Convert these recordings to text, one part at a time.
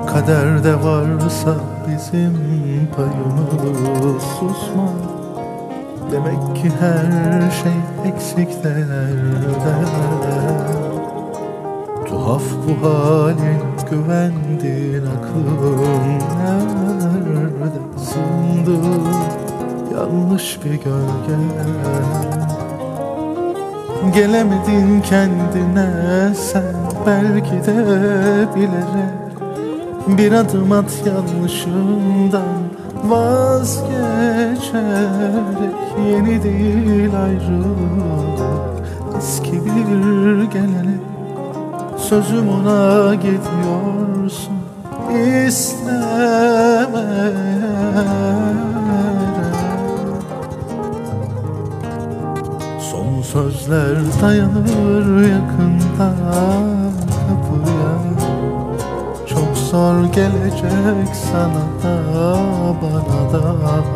Kaderde varsa bizim payımız, susma. Demek ki her şey eksiklerde. Tuhaf bu halin, güvendiğin aklım nerede sındı? Yanlış bir gölge. Gelemedin kendine sen, belki de bilerek. Bir adım at yanlışından vazgeçerek. Yeni değil ayrılık, eski bir gelenek. Sözüm ona gidiyorsun istemeyerek. Son sözler dayanır yakında kapıya. Çok zor gelecek sana da bana da.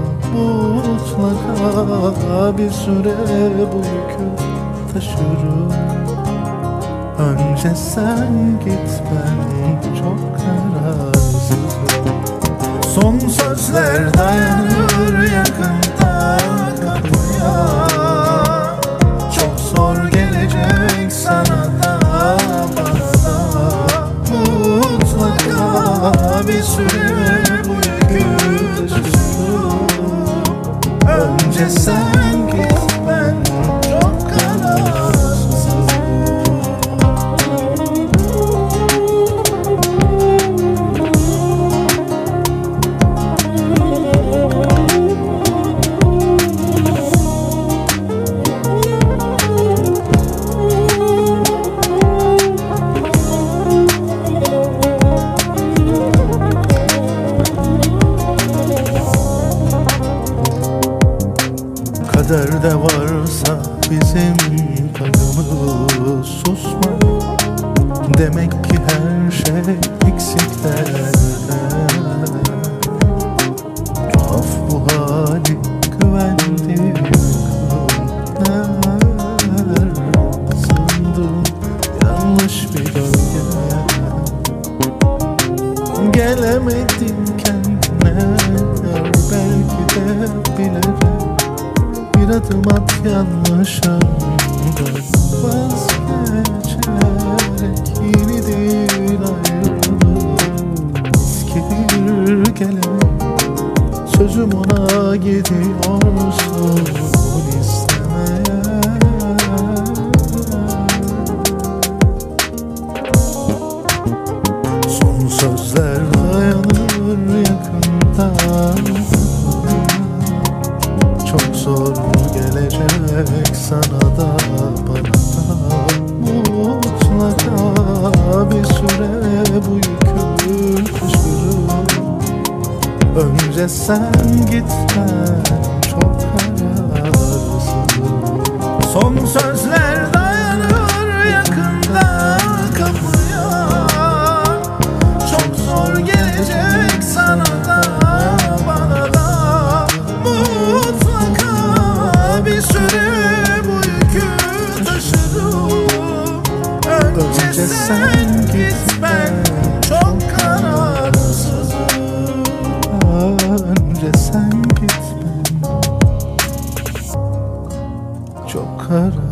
Mutlaka bir süre bu yükü taşırım. Önce sen git, ben çok kararsızım. Son sözler dayanır yakında kapıya. Çok zor gelecek sana da bana da. Mutlaka bir süre bu yükü taşırım. Önce sen git, ben çok kararsızım. Kaderde varsa bizim payımız, susma. Demek ki her şey eksiklerde. Tuhaf bu hali, güvendiğim aklım sındım. Yanlış bir gölge. Gelemedim kendine, belki de bilerek. Bir adım at yanlışımdan vazgeçerek. Yeni değil ayrılık, eski bir gelenek. Sözüm ona gidiyorsun istemeye. Son sözler dayanır yakında. Çok zor gelecek sana da bana da. Mutlaka bir süre bu yükü taşırım. Önce sen git, ben çok kararsızım. Son sözler dayanır yakında kapıya. Çok zor gelecek sana da bana da. Mutlaka bir süre bu yükü taşırım. Önce sen git, ben çok kararsızım. Önce sen git, ben çok kararsızım.